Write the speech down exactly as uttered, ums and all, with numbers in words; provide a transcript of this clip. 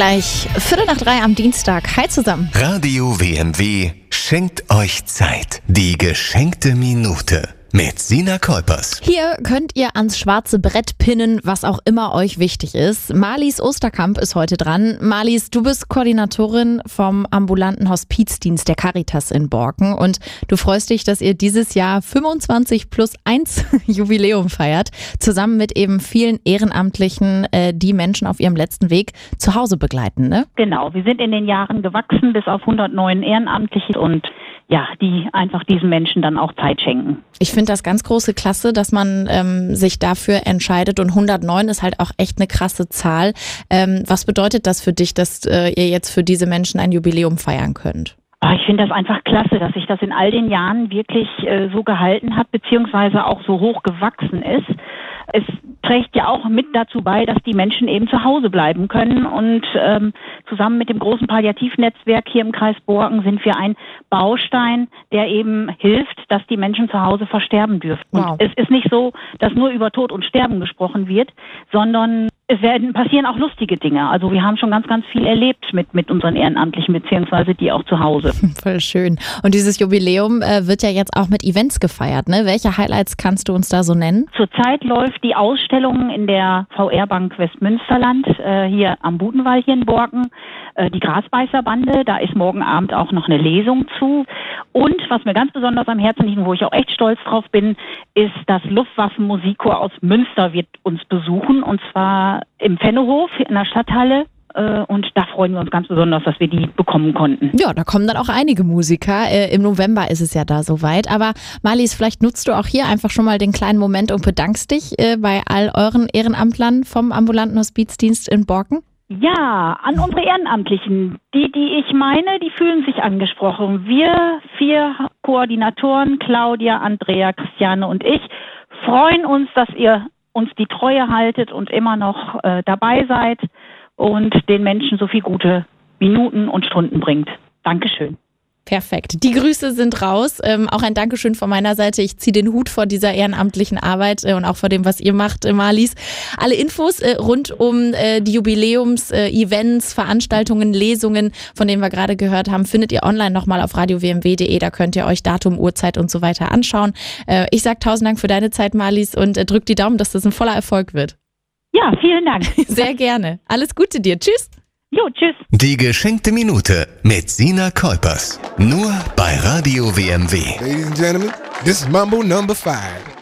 Gleich Viertel nach drei am Dienstag. Hi zusammen. Radio W M W schenkt euch Zeit. Die geschenkte Minute mit Sina Kolpers. Hier könnt ihr ans schwarze Brett pinnen, was auch immer euch wichtig ist. Marlies Osterkamp ist heute dran. Marlies, du bist Koordinatorin vom ambulanten Hospizdienst der Caritas in Borken und du freust dich, dass ihr dieses Jahr fünfundzwanzig plus eins Jubiläum feiert, zusammen mit eben vielen Ehrenamtlichen, äh, die Menschen auf ihrem letzten Weg zu Hause begleiten, ne? Genau, wir sind in den Jahren gewachsen bis auf hundertneun Ehrenamtliche und ja, die einfach diesen Menschen dann auch Zeit schenken. Ich finde das ganz große Klasse, dass man ähm, sich dafür entscheidet und hundertneun ist halt auch echt eine krasse Zahl. Ähm, was bedeutet das für dich, dass äh, ihr jetzt für diese Menschen ein Jubiläum feiern könnt? Ich finde das einfach klasse, dass sich das in all den Jahren wirklich äh, so gehalten hat, beziehungsweise auch so hoch gewachsen ist. Es trägt ja auch mit dazu bei, dass die Menschen eben zu Hause bleiben können. Und ähm, zusammen mit dem großen Palliativnetzwerk hier im Kreis Borken sind wir ein Baustein, der eben hilft, dass die Menschen zu Hause versterben dürfen. Wow. Und es ist nicht so, dass nur über Tod und Sterben gesprochen wird, sondern es werden passieren auch lustige Dinge. Also wir haben schon ganz, ganz viel erlebt mit, mit unseren Ehrenamtlichen, beziehungsweise die auch zu Hause. Voll schön. Und dieses Jubiläum äh, wird ja jetzt auch mit Events gefeiert, ne? Welche Highlights kannst du uns da so nennen? Zurzeit läuft die Ausstellung in der V R-Bank Westmünsterland, äh, hier am Budenwall hier in Borken, äh, die Grasbeißerbande. Da ist morgen Abend auch noch eine Lesung zu. Und was mir ganz besonders am Herzen liegt, wo ich auch echt stolz drauf bin, ist das Luftwaffenmusikchor aus Münster wird uns besuchen, und zwar im Fennehof in der Stadthalle. Und da freuen wir uns ganz besonders, dass wir die bekommen konnten. Ja, da kommen dann auch einige Musiker. Äh, Im November ist es ja da soweit. Aber Marlies, vielleicht nutzt du auch hier einfach schon mal den kleinen Moment und bedankst dich äh, bei all euren Ehrenamtlern vom ambulanten Hospizdienst in Borken. Ja, an unsere Ehrenamtlichen. Die, die ich meine, die fühlen sich angesprochen. Wir vier Koordinatoren, Claudia, Andrea, Christiane und ich, freuen uns, dass ihr uns die Treue haltet und immer noch äh, dabei seid und den Menschen so viele gute Minuten und Stunden bringt. Dankeschön. Perfekt. Die Grüße sind raus. Ähm, auch ein Dankeschön von meiner Seite. Ich ziehe den Hut vor dieser ehrenamtlichen Arbeit äh, und auch vor dem, was ihr macht, äh, Marlies. Alle Infos äh, rund um äh, die Jubiläums-Events, äh, Veranstaltungen, Lesungen, von denen wir gerade gehört haben, findet ihr online nochmal auf radio w m w punkt d e. Da könnt ihr euch Datum, Uhrzeit und so weiter anschauen. Äh, ich sage tausend Dank für deine Zeit, Marlies, und äh, drück die Daumen, dass das ein voller Erfolg wird. Ja, vielen Dank. Sehr gerne. Alles Gute dir. Tschüss. Jo, tschüss. Die geschenkte Minute mit Sina Kolpers. Nur bei Radio W M W. Ladies and gentlemen, this is Mambo number five.